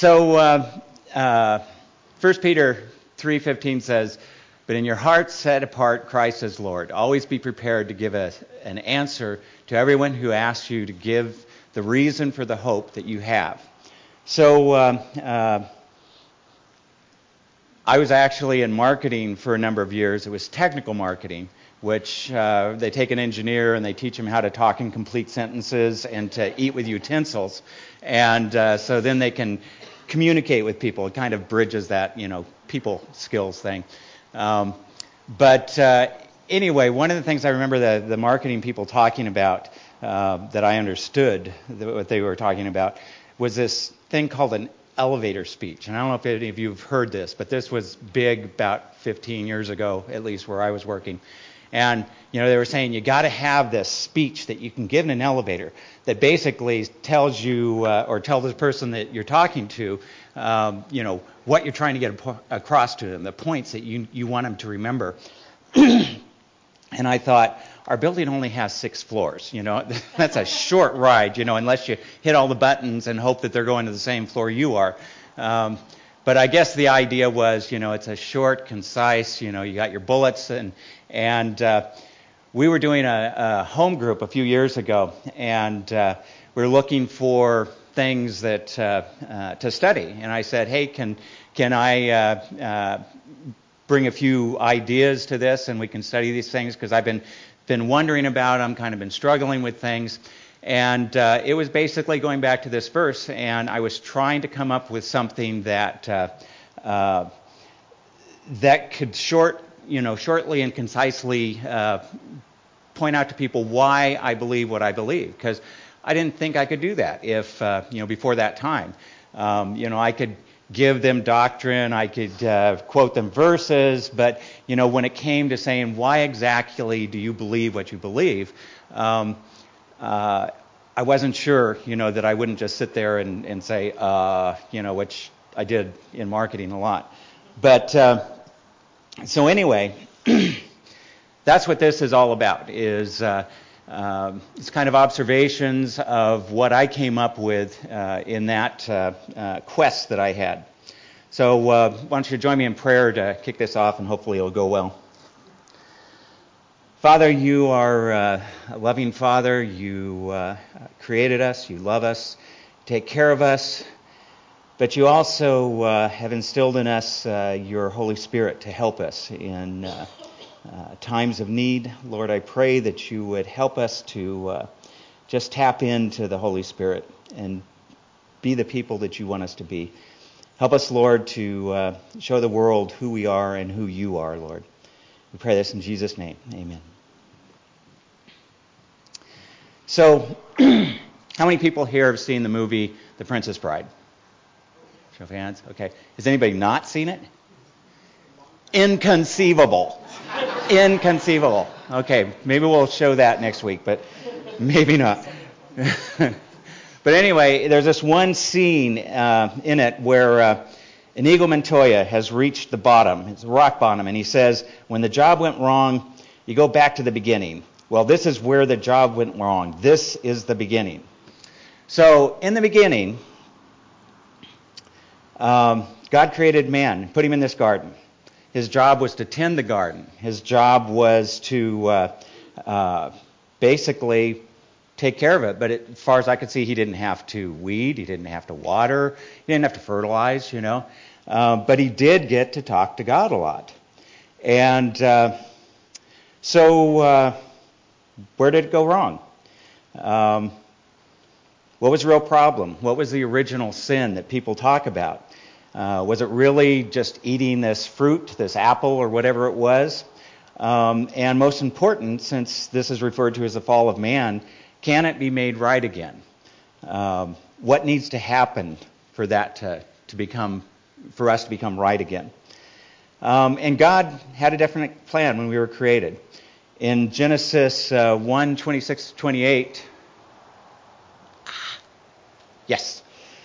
1 Peter 3:15 says, "But in your hearts set apart Christ as Lord. Always be prepared to give an answer to everyone who asks you to give the reason for the hope that you have." So I was actually in marketing for a number of years. It was technical marketing, which they take an engineer and they teach him how to talk in complete sentences and to eat with utensils. And so then they can communicate with people. It kind of bridges that, people skills thing. But anyway, one of the things I remember the marketing people talking about that I understood what they were talking about was this thing called an elevator speech. And I don't know if any of you have heard this, but this was big about 15 years ago, at least where I was working. And, they were saying you got to have this speech that you can give in an elevator that basically tells you or tell the person that you're talking to, what you're trying to get across to them, the points that you want them to remember. And I thought, our building only has 6 floors, That's a short ride, unless you hit all the buttons and hope that they're going to the same floor you are. But I guess the idea was, it's a short, concise, you got your bullets. And we were doing a home group a few years ago, and we were looking for things that to study. And I said, hey, can I bring a few ideas to this, and we can study these things, because I've been wondering about them, kind of been struggling with things. And it was basically going back to this verse, and I was trying to come up with something that could shortly and concisely point out to people why I believe what I believe, because I didn't think I could do that if before that time. I could give them doctrine, I could quote them verses, but when it came to saying why exactly do you believe what you believe, I wasn't sure, that I wouldn't just sit there and say, which I did in marketing a lot. But so anyway, that's what this is all about. Is it's kind of observations of what I came up with in that quest that I had. So why don't you join me in prayer to kick this off, and hopefully it'll go well. Father, you are a loving Father. You created us. You love us. Take care of us. But you also have instilled in us your Holy Spirit to help us in times of need. Lord, I pray that you would help us to just tap into the Holy Spirit and be the people that you want us to be. Help us, Lord, to show the world who we are and who you are, Lord. We pray this in Jesus' name. Amen. So, how many people here have seen the movie The Princess Bride? Show of hands. Okay. Has anybody not seen it? Inconceivable. Inconceivable. Okay, maybe we'll show that next week, but maybe not. But anyway, there's this one scene in it where Inigo Montoya has reached the bottom. It's rock bottom, and he says, when the job went wrong, you go back to the beginning. Well, this is where the job went wrong. This is the beginning. So, in the beginning, God created man, put him in this garden. His job was to tend the garden. His job was to basically take care of it. But as far as I could see, he didn't have to weed. He didn't have to water. He didn't have to fertilize, But he did get to talk to God a lot. And so where did it go wrong? What was the real problem? What was the original sin that people talk about? Was it really just eating this fruit, this apple, or whatever it was? And most important, since this is referred to as the fall of man, can it be made right again? What needs to happen for that for us to become right again? And God had a definite plan when we were created. In Genesis 1:26-28, yes,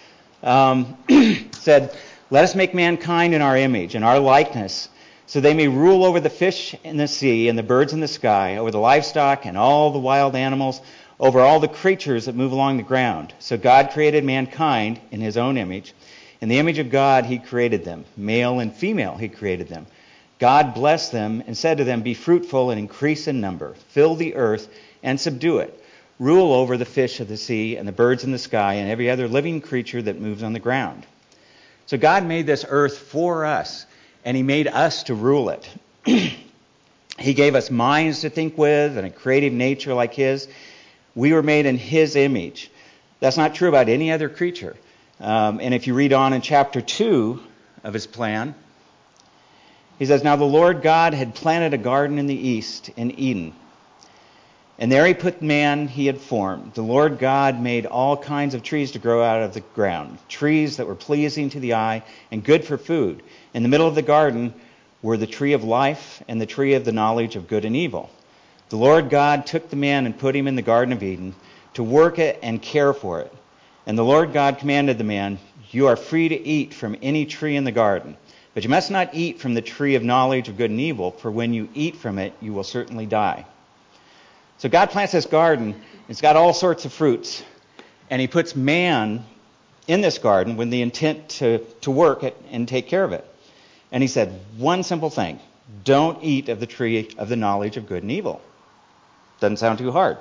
said, "Let us make mankind in our image, in our likeness, so they may rule over the fish in the sea and the birds in the sky, over the livestock and all the wild animals, over all the creatures that move along the ground." So God created mankind in his own image. In the image of God he created them. Male and female he created them. God blessed them and said to them, "Be fruitful and increase in number. Fill the earth and subdue it. Rule over the fish of the sea and the birds in the sky and every other living creature that moves on the ground." So God made this earth for us, and he made us to rule it. He gave us minds to think with and a creative nature like his. We were made in his image. That's not true about any other creature. And if you read on in chapter 2 of his plan, he says, "Now the Lord God had planted a garden in the east, in Eden. And there he put man he had formed. The Lord God made all kinds of trees to grow out of the ground, trees that were pleasing to the eye and good for food. In the middle of the garden were the tree of life and the tree of the knowledge of good and evil. The Lord God took the man and put him in the Garden of Eden to work it and care for it. And the Lord God commanded the man, 'You are free to eat from any tree in the garden, but you must not eat from the tree of knowledge of good and evil, for when you eat from it, you will certainly die.'" So God plants this garden. It's got all sorts of fruits. And he puts man in this garden with the intent to work it and take care of it. And he said one simple thing: don't eat of the tree of the knowledge of good and evil. Doesn't sound too hard.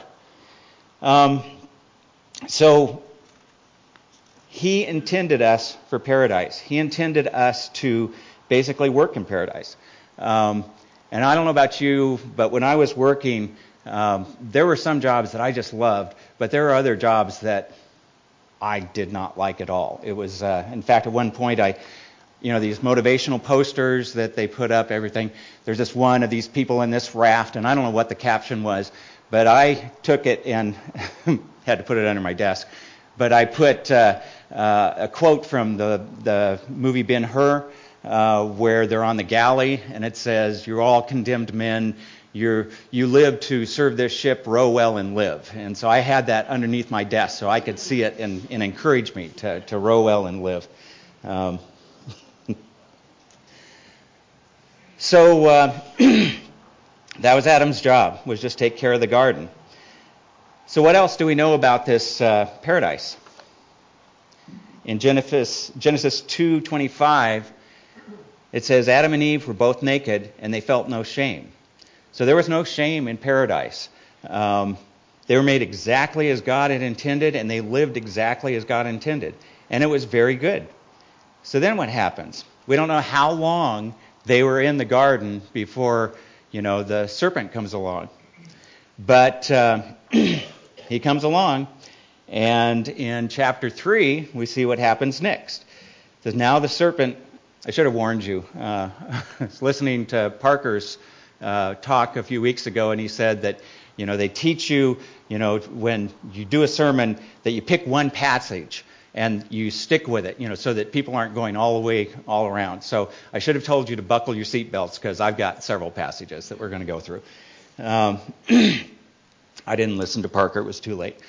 So he intended us for paradise. He intended us to basically work in paradise. And I don't know about you, but when I was working, there were some jobs that I just loved, but there were other jobs that I did not like at all. It was, in fact, at one point, these motivational posters that they put up, everything. There's this one of these people in this raft, and I don't know what the caption was, but I took it and had to put it under my desk. But I put a quote from the movie Ben-Hur, where they're on the galley, and it says, "You're all condemned men. You live to serve this ship, row well and live." And so I had that underneath my desk so I could see it and encourage me to row well and live. So that was Adam's job, was just take care of the garden. So what else do we know about this paradise? In Genesis 2:25, it says, "Adam and Eve were both naked, and they felt no shame." So there was no shame in paradise. They were made exactly as God had intended, and they lived exactly as God intended. And it was very good. So then what happens? We don't know how long they were in the garden before, the serpent comes along. But he comes along, and in chapter 3, we see what happens next. It says, "Now the serpent," I should have warned you. I was listening to Parker's talk a few weeks ago, and he said that, they teach you, when you do a sermon, that you pick one passage and you stick with it, so that people aren't going all around. So I should have told you to buckle your seatbelts, because I've got several passages that we're going to go through. I didn't listen to Parker. It was too late.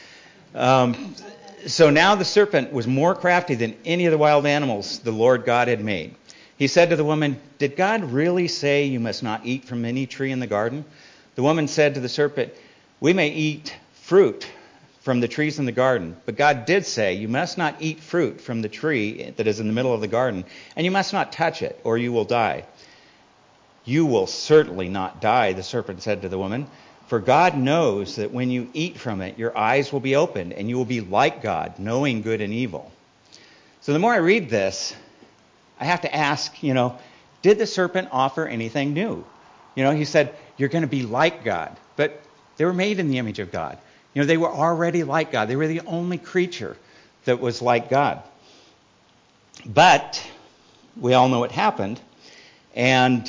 So now the serpent was more crafty than any of the wild animals the Lord God had made. He said to the woman, "Did God really say you must not eat from any tree in the garden?" The woman said to the serpent, "We may eat fruit from the trees in the garden, but God did say, you must not eat fruit from the tree that is in the middle of the garden, and you must not touch it, or you will die." "You will certainly not die," the serpent said to the woman, "for God knows that when you eat from it, your eyes will be opened, and you will be like God, knowing good and evil." So the more I read this, I have to ask, did the serpent offer anything new? He said, you're going to be like God. But they were made in the image of God. They were already like God. They were the only creature that was like God. But we all know what happened. And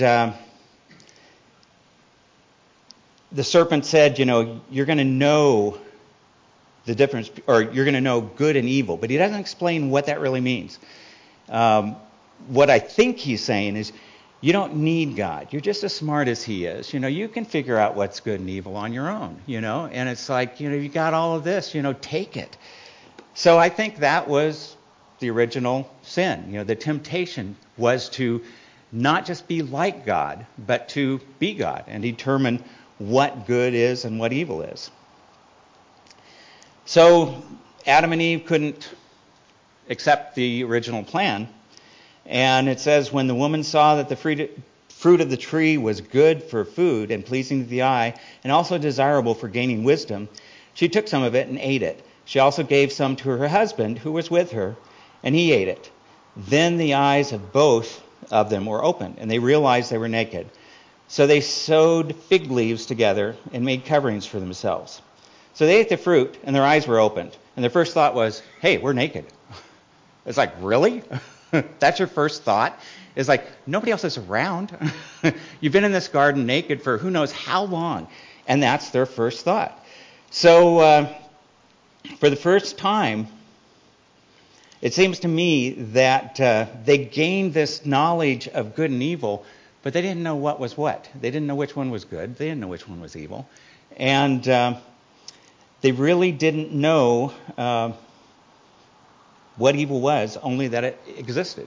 the serpent said, you're going to know the difference, or you're going to know good and evil. But he doesn't explain what that really means. What I think he's saying is, you don't need God. You're just as smart as he is. You can figure out what's good and evil on your own, And it's like, you got all of this, take it. So I think that was the original sin. The temptation was to not just be like God, but to be God and determine what good is and what evil is. So Adam and Eve couldn't accept the original plan. And it says, when the woman saw that the fruit of the tree was good for food and pleasing to the eye, and also desirable for gaining wisdom, she took some of it and ate it. She also gave some to her husband, who was with her, and he ate it. Then the eyes of both of them were opened, and they realized they were naked. So they sewed fig leaves together and made coverings for themselves. So they ate the fruit, and their eyes were opened. And their first thought was, hey, we're naked. It's like, really? That's your first thought? It's like, nobody else is around. You've been in this garden naked for who knows how long. And that's their first thought. So for the first time, it seems to me that they gained this knowledge of good and evil, but they didn't know what was what. They didn't know which one was good. They didn't know which one was evil. And they really didn't know what evil was, only that it existed.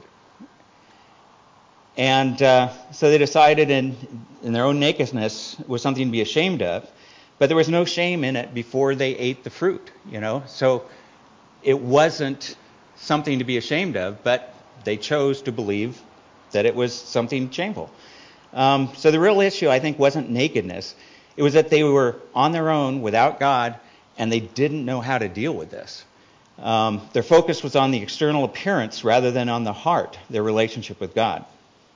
And so they decided in their own nakedness was something to be ashamed of, but there was no shame in it before they ate the fruit, So it wasn't something to be ashamed of, but they chose to believe that it was something shameful. So the real issue, I think, wasn't nakedness. It was that they were on their own without God, and they didn't know how to deal with this. Their focus was on the external appearance rather than on the heart, their relationship with God.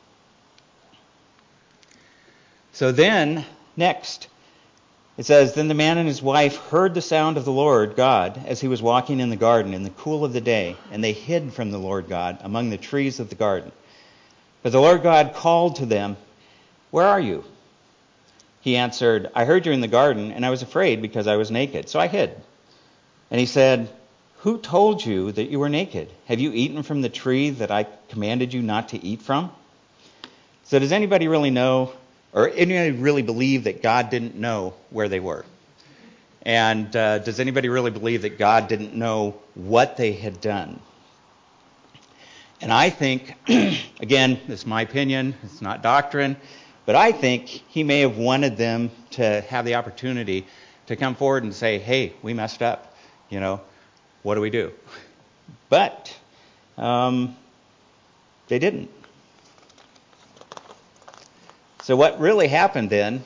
So then, next, it says, then the man and his wife heard the sound of the Lord God as he was walking in the garden in the cool of the day, and they hid from the Lord God among the trees of the garden. But the Lord God called to them, where are you? He answered, I heard you in the garden, and I was afraid because I was naked, so I hid. And he said, who told you that you were naked? Have you eaten from the tree that I commanded you not to eat from? So does anybody really know, or anybody really believe that God didn't know where they were? And does anybody really believe that God didn't know what they had done? And I think, again, this is my opinion, it's not doctrine, but I think he may have wanted them to have the opportunity to come forward and say, hey, we messed up, what do we do? But they didn't. So what really happened then,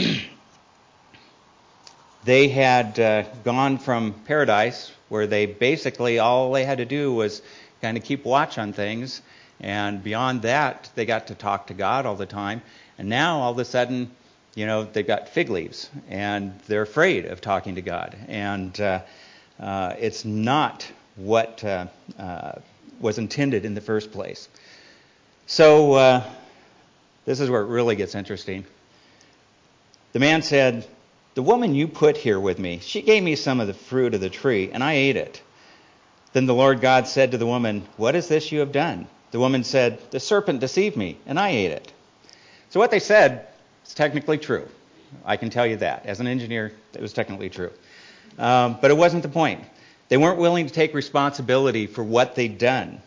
they had gone from paradise, where they basically, all they had to do was kind of keep watch on things, and beyond that, they got to talk to God all the time. And now, all of a sudden, they've got fig leaves, and they're afraid of talking to God. And it's not what was intended in the first place. So this is where it really gets interesting. The man said, the woman you put here with me, she gave me some of the fruit of the tree, and I ate it. Then the Lord God said to the woman, what is this you have done? The woman said, the serpent deceived me, and I ate it. So what they said is technically true. I can tell you that. As an engineer, it was technically true. But it wasn't the point. They weren't willing to take responsibility for what they'd done.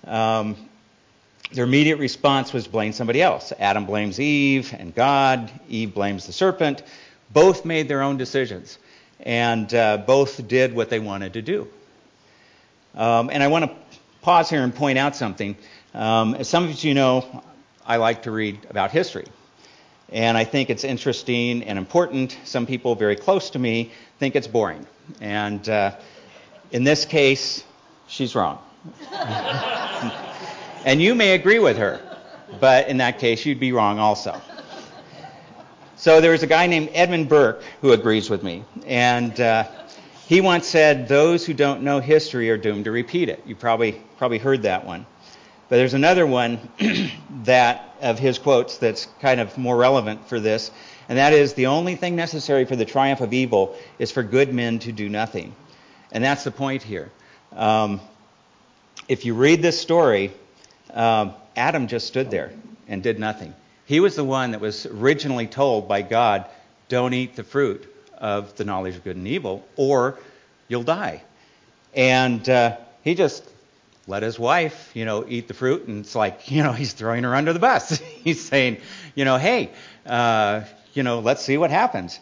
Their immediate response was blame somebody else. Adam blames Eve and God. Eve blames the serpent. Both made their own decisions, and both did what they wanted to do. And I want to pause here and point out something. As some of you know, I like to read about history. And I think it's interesting and important. Some people very close to me think it's boring. And in this case, she's wrong. And you may agree with her, but in that case, you'd be wrong also. So there was a guy named Edmund Burke who agrees with me. And he once said, those who don't know history are doomed to repeat it. You probably heard that one. But there's another one that of his quotes that's kind of more relevant for this, and that is, the only thing necessary for the triumph of evil is for good men to do nothing. And that's the point here. If you read this story, Adam just stood there and did nothing. He was the one that was originally told by God, don't eat the fruit of the knowledge of good and evil, or you'll die. And he just let his wife, eat the fruit, and it's like, he's throwing her under the bus. He's saying, hey, let's see what happens.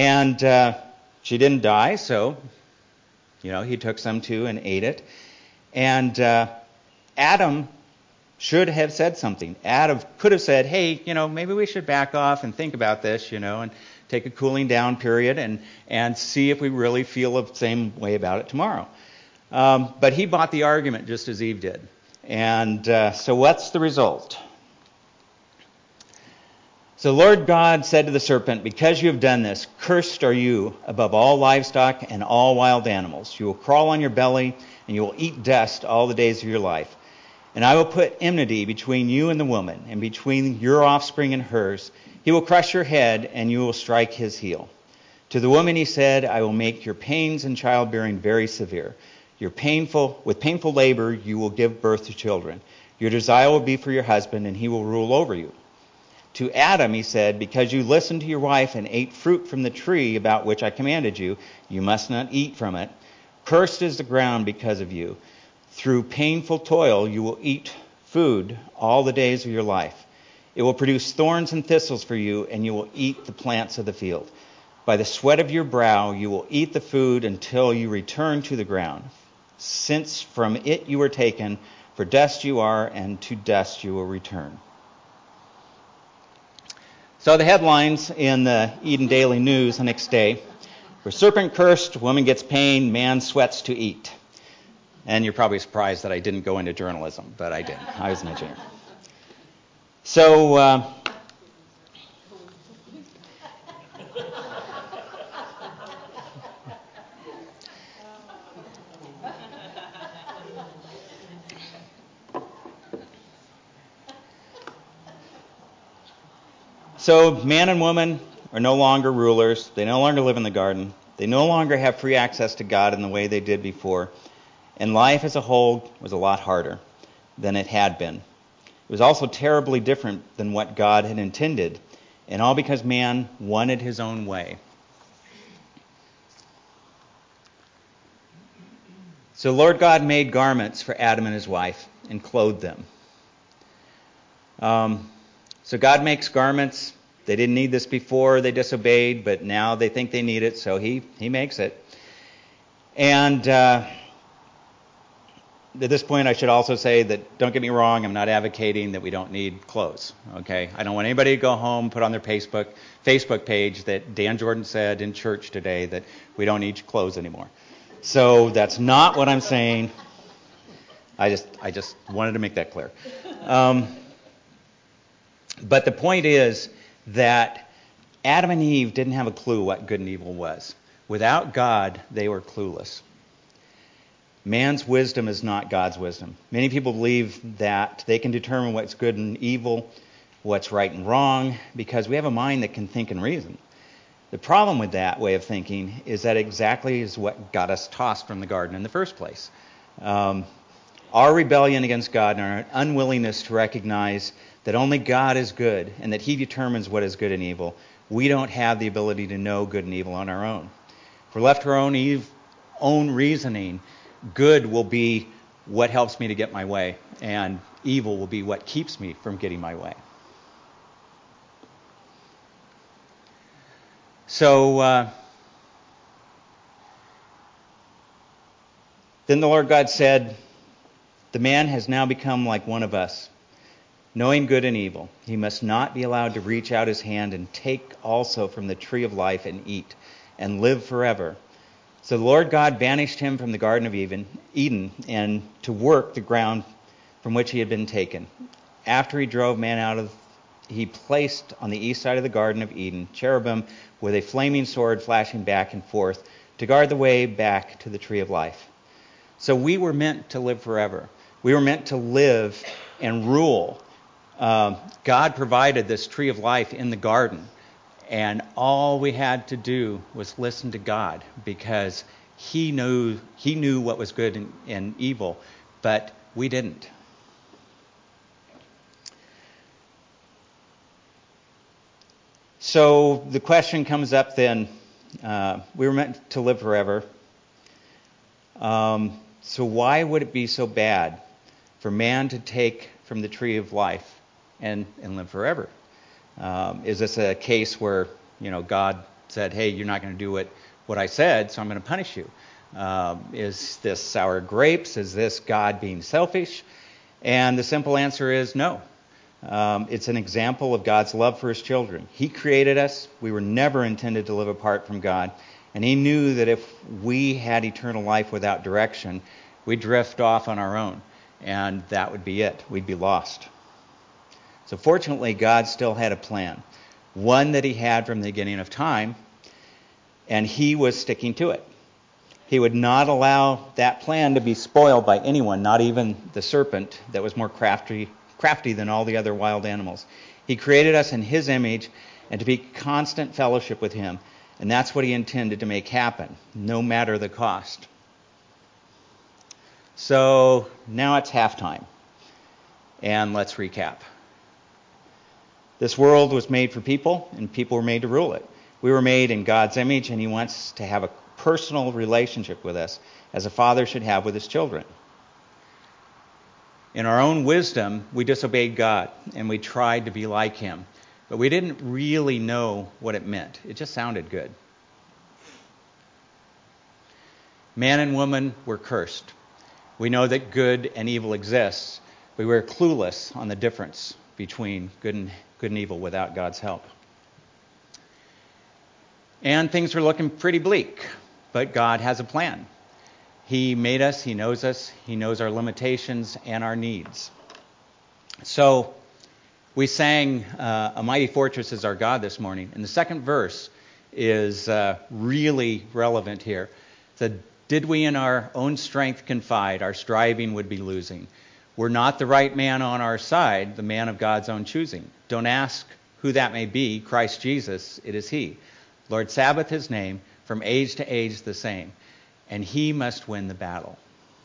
And she didn't die, so, he took some too and ate it. And Adam should have said something. Adam could have said, hey, maybe we should back off and think about this, and take a cooling down period and see if we really feel the same way about it tomorrow. But he bought the argument just as Eve did. And so what's the result? So the Lord God said to the serpent, because you have done this, cursed are you above all livestock and all wild animals. You will crawl on your belly, and you will eat dust all the days of your life. And I will put enmity between you and the woman, and between your offspring and hers. He will crush your head, and you will strike his heel. To the woman he said, I will make your pains in childbearing very severe. With painful labor you will give birth to children. Your desire will be for your husband, and he will rule over you. To Adam he said, because you listened to your wife and ate fruit from the tree about which I commanded you, you must not eat from it. Cursed is the ground because of you. Through painful toil you will eat food all the days of your life. It will produce thorns and thistles for you, and you will eat the plants of the field. By the sweat of your brow you will eat the food until you return to the ground. Since from it you were taken, for dust you are, and to dust you will return. So the headlines in the Eden Daily News the next day were, serpent cursed, woman gets pain, man sweats to eat. And you're probably surprised that I didn't go into journalism, but I did. I was an engineer. So man and woman are no longer rulers. They no longer live in the garden. They no longer have free access to God in the way they did before. And life as a whole was a lot harder than it had been. It was also terribly different than what God had intended, and all because man wanted his own way. So Lord God made garments for Adam and his wife and clothed them. So God makes garments. They didn't need this before. They disobeyed, but now they think they need it, so he makes it. And at this point, I should also say that, don't get me wrong, I'm not advocating that we don't need clothes, okay? I don't want anybody to go home, put on their Facebook page that Dan Jordan said in church today that we don't need clothes anymore. So that's not what I'm saying. I just wanted to make that clear. But the point is that Adam and Eve didn't have a clue what good and evil was. Without God, they were clueless. Man's wisdom is not God's wisdom. Many people believe that they can determine what's good and evil, what's right and wrong, because we have a mind that can think and reason. The problem with that way of thinking is that exactly is what got us tossed from the garden in the first place. Our rebellion against God and our unwillingness to recognize that only God is good and that He determines what is good and evil, we don't have the ability to know good and evil on our own. If we're left to our own reasoning, good will be what helps me to get my way, and evil will be what keeps me from getting my way. So then the Lord God said, the man has now become like one of us, knowing good and evil. He must not be allowed to reach out his hand and take also from the tree of life and eat and live forever. So the Lord God banished him from the Garden of Eden and to work the ground from which he had been taken. After he drove man out, he placed on the east side of the Garden of Eden cherubim with a flaming sword flashing back and forth to guard the way back to the tree of life. So we were meant to live forever. We were meant to live and rule. God provided this tree of life in the garden. And all we had to do was listen to God, because He knew what was good and evil, but we didn't. So the question comes up then, we were meant to live forever. So why would it be so bad for man to take from the tree of life and live forever? Is this a case where, God said, hey, you're not going to do what I said, so I'm going to punish you? Is this sour grapes? Is this God being selfish? And the simple answer is no. It's an example of God's love for his children. He created us. We were never intended to live apart from God. And he knew that if we had eternal life without direction, we'd drift off on our own. And that would be it. We'd be lost. So fortunately, God still had a plan. One that he had from the beginning of time. And he was sticking to it. He would not allow that plan to be spoiled by anyone, not even the serpent that was more crafty than all the other wild animals. He created us in his image and to be constant fellowship with him. And that's what he intended to make happen, no matter the cost. So now it's halftime. And let's recap. This world was made for people, and people were made to rule it. We were made in God's image, and he wants to have a personal relationship with us, as a father should have with his children. In our own wisdom, we disobeyed God, and we tried to be like him. But we didn't really know what it meant. It just sounded good. Man and woman were cursed. We know that good and evil exists, but we were clueless on the difference between good and evil without God's help. And things were looking pretty bleak, but God has a plan. He made us, he knows our limitations and our needs. So we sang A Mighty Fortress is Our God this morning, and the second verse is really relevant here. It said, did we in our own strength confide, our striving would be losing. We're not the right man on our side, the man of God's own choosing. Don't ask who that may be, Christ Jesus, it is he. Lord Sabaoth his name, from age to age the same. And he must win the battle.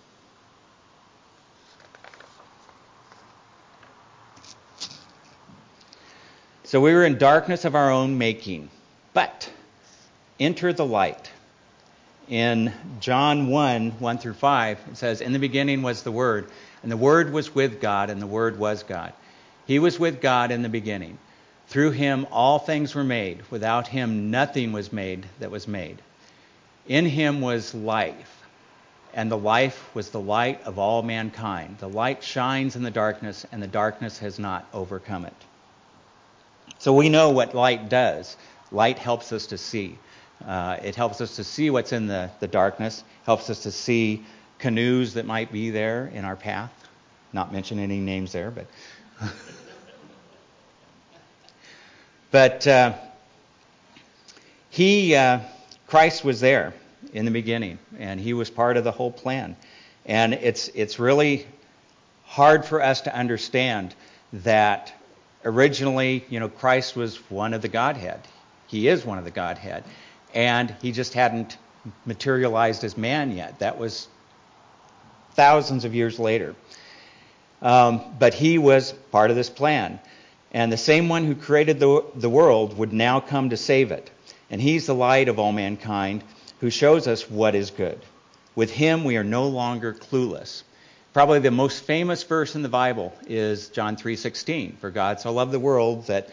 So we were in darkness of our own making, but enter the light. In John 1 through 5, it says, in the beginning was the Word, and the Word was with God, and the Word was God. He was with God in the beginning. Through him all things were made. Without him nothing was made that was made. In him was life, and the life was the light of all mankind. The light shines in the darkness, and the darkness has not overcome it. So we know what light does. Light helps us to see. It helps us to see what's in the darkness, helps us to see canoes that might be there in our path. Not mention any names there, but... But Christ was there in the beginning, and he was part of the whole plan. And it's really hard for us to understand that originally, Christ was one of the Godhead. He is one of the Godhead. And he just hadn't materialized as man yet. That was thousands of years later. But he was part of this plan. And the same one who created the world would now come to save it. And he's the light of all mankind who shows us what is good. With him, we are no longer clueless. Probably the most famous verse in the Bible is John 3:16. For God so loved the world that...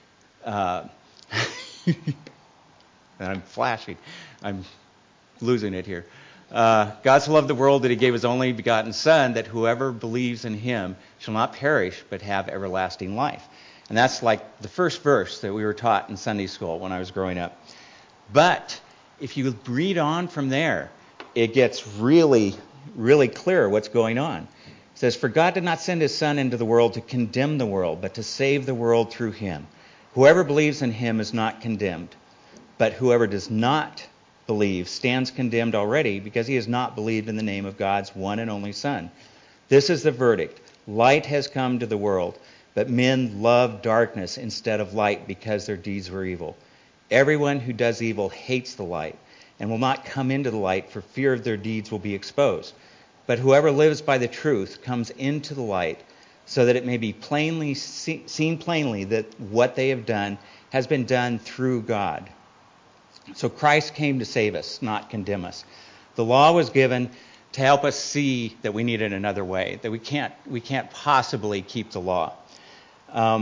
I'm flashing. I'm losing it here. God so loved the world that he gave his only begotten Son, that whoever believes in him shall not perish but have everlasting life. And that's like the first verse that we were taught in Sunday school when I was growing up. But if you read on from there, it gets really, really clear what's going on. It says, for God did not send his Son into the world to condemn the world, but to save the world through him. Whoever believes in him is not condemned. But whoever does not believe stands condemned already, because he has not believed in the name of God's one and only Son. This is the verdict. Light has come to the world, but men love darkness instead of light because their deeds were evil. Everyone who does evil hates the light and will not come into the light for fear of their deeds will be exposed. But whoever lives by the truth comes into the light so that it may be seen plainly that what they have done has been done through God. So Christ came to save us, not condemn us. The law was given to help us see that we needed another way, that we can't possibly keep the law.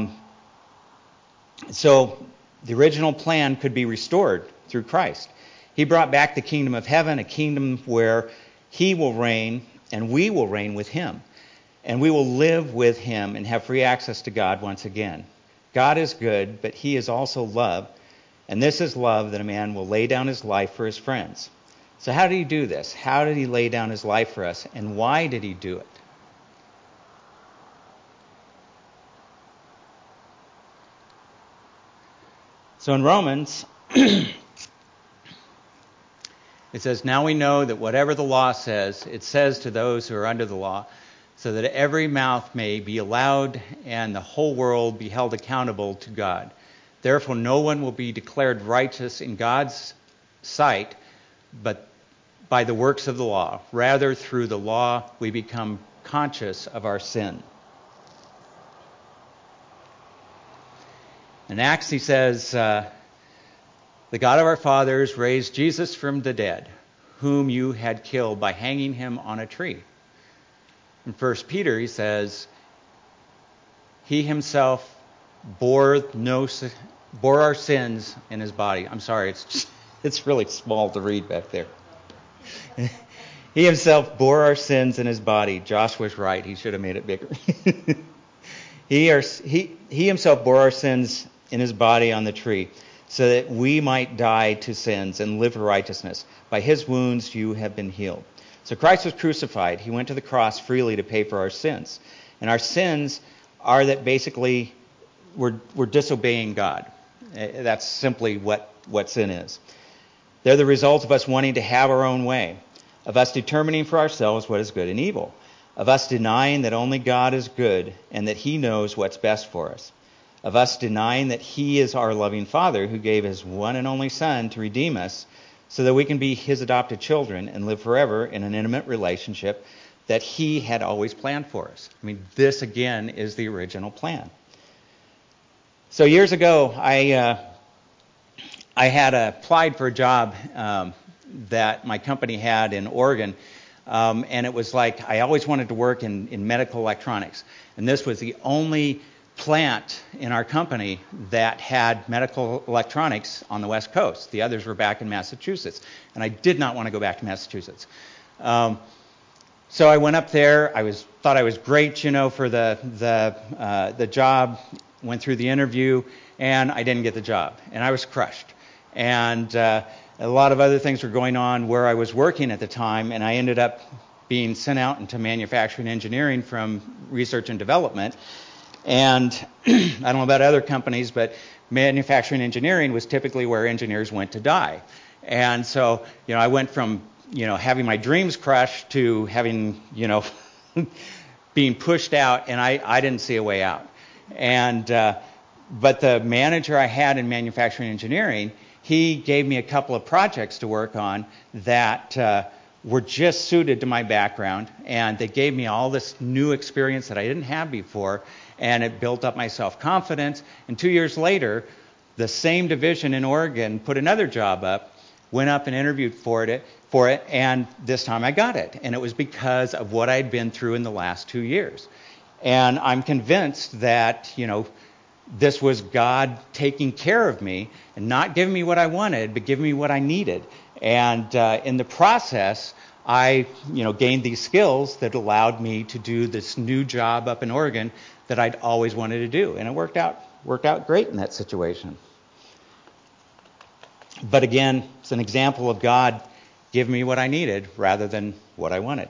So the original plan could be restored through Christ. He brought back the kingdom of heaven, a kingdom where he will reign and we will reign with him. And we will live with him and have free access to God once again. God is good, but he is also love. And this is love, that a man will lay down his life for his friends. So how did he do this? How did he lay down his life for us? And why did he do it? So in Romans, it says, now we know that whatever the law says, it says to those who are under the law, so that every mouth may be allowed and the whole world be held accountable to God. Therefore, no one will be declared righteous in God's sight, but by the works of the law. Rather, through the law, we become conscious of our sin. In Acts, he says, the God of our fathers raised Jesus from the dead, whom you had killed by hanging him on a tree. In 1 Peter, he says, he himself bore our sins in his body. I'm sorry, it's really small to read back there. He himself bore our sins in his body. Josh was right. He should have made it bigger. He himself bore our sins in his body on the tree, so that we might die to sins and live for righteousness. By his wounds you have been healed. So Christ was crucified. He went to the cross freely to pay for our sins. And our sins are that basically we're disobeying God. That's simply what sin is. They're the result of us wanting to have our own way, of us determining for ourselves what is good and evil, of us denying that only God is good and that he knows what's best for us, of us denying that he is our loving Father who gave his one and only Son to redeem us so that we can be his adopted children and live forever in an intimate relationship that he had always planned for us. I mean, this again is the original plan. So years ago, I had applied for a job that my company had in Oregon, and it was like I always wanted to work in medical electronics. And this was the only plant in our company that had medical electronics on the West Coast. The others were back in Massachusetts, and I did not want to go back to Massachusetts. So I went up there. Thought I was great, for the job. Went through the interview, and I didn't get the job, and I was crushed. And a lot of other things were going on where I was working at the time, and I ended up being sent out into manufacturing engineering from research and development. And I don't know about other companies, but manufacturing engineering was typically where engineers went to die. And so, I went from, having my dreams crushed to having, being pushed out, and I didn't see a way out. And but the manager I had in manufacturing engineering, he gave me a couple of projects to work on that were just suited to my background, and they gave me all this new experience that I didn't have before, and it built up my self-confidence. And 2 years later, the same division in Oregon put another job up, went up and interviewed for it, and this time I got it. And it was because of what I'd been through in the last 2 years. And I'm convinced that, this was God taking care of me and not giving me what I wanted, but giving me what I needed. And in the process, I, gained these skills that allowed me to do this new job up in Oregon that I'd always wanted to do. And it worked out great in that situation. But again, it's an example of God giving me what I needed rather than what I wanted.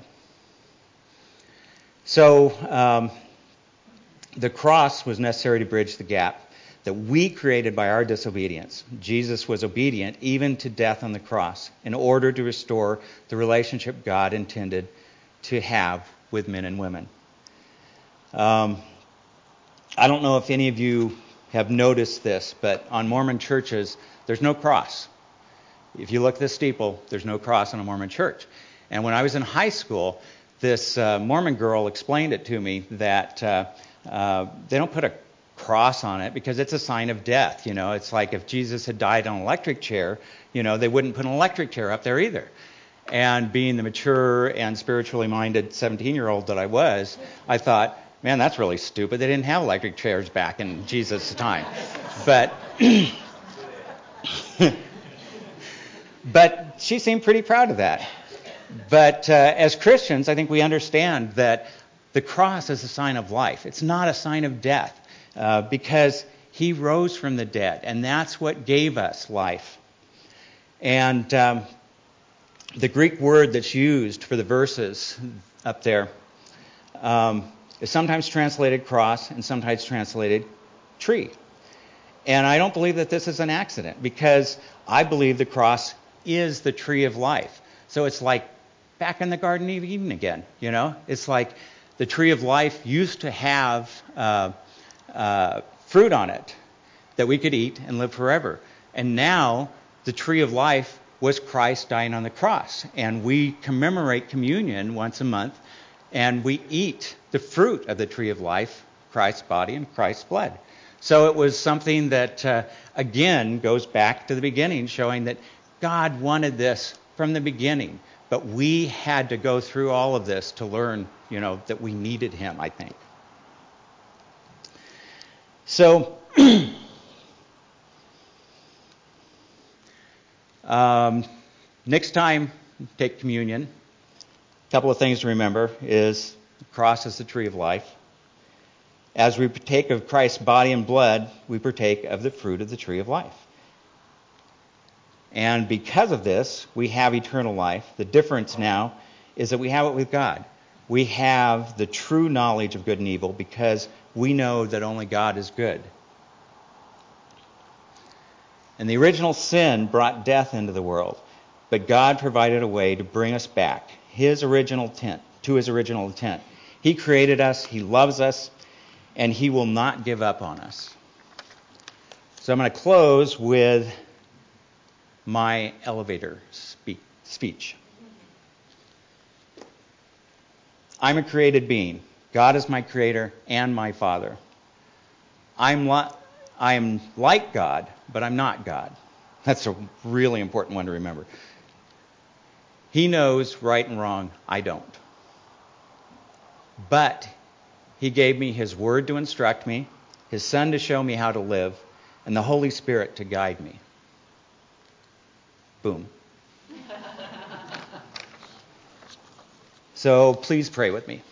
So the cross was necessary to bridge the gap that we created by our disobedience. Jesus was obedient even to death on the cross in order to restore the relationship God intended to have with men and women. I don't know if any of you have noticed this, but on Mormon churches, there's no cross. If you look at the steeple, there's no cross in a Mormon church. And when I was in high school, this Mormon girl explained it to me that they don't put a cross on it because it's a sign of death. It's like if Jesus had died on an electric chair, they wouldn't put an electric chair up there either. And being the mature and spiritually minded 17-year-old that I was, I thought, man, that's really stupid. They didn't have electric chairs back in Jesus' time. But But she seemed pretty proud of that. But as Christians, I think we understand that the cross is a sign of life. It's not a sign of death, because he rose from the dead, and that's what gave us life. And the Greek word that's used for the verses up there is sometimes translated cross and sometimes translated tree. And I don't believe that this is an accident, because I believe the cross is the tree of life. So it's like back in the Garden of Eden again, you know? It's like the tree of life used to have fruit on it that we could eat and live forever. And now the tree of life was Christ dying on the cross. And we commemorate communion once a month, and we eat the fruit of the tree of life, Christ's body and Christ's blood. So it was something that, again, goes back to the beginning, showing that God wanted this from the beginning. But we had to go through all of this to learn, that we needed him, I think. So, next time you take communion, a couple of things to remember is the cross is the tree of life. As we partake of Christ's body and blood, we partake of the fruit of the tree of life. And because of this, we have eternal life. The difference now is that we have it with God. We have the true knowledge of good and evil because we know that only God is good. And the original sin brought death into the world, but God provided a way to bring us back to his original intent. He created us, he loves us, and he will not give up on us. So I'm going to close with my elevator speech. I'm a created being. God is my creator and my father. I am like God, but I'm not God. That's a really important one to remember. He knows right and wrong. I don't. But he gave me his word to instruct me, his Son to show me how to live, and the Holy Spirit to guide me. Boom. So please pray with me.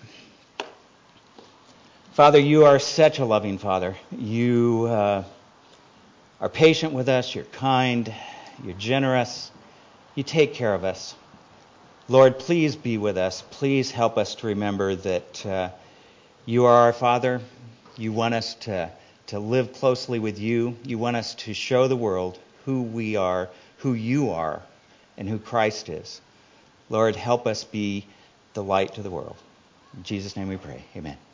Father, you are such a loving Father. You are patient with us. You're kind. You're generous. You take care of us. Lord, please be with us. Please help us to remember that you are our Father. You want us to live closely with you. You want us to show the world who we are, who you are, and who Christ is. Lord, help us be the light to the world. In Jesus' name we pray. Amen.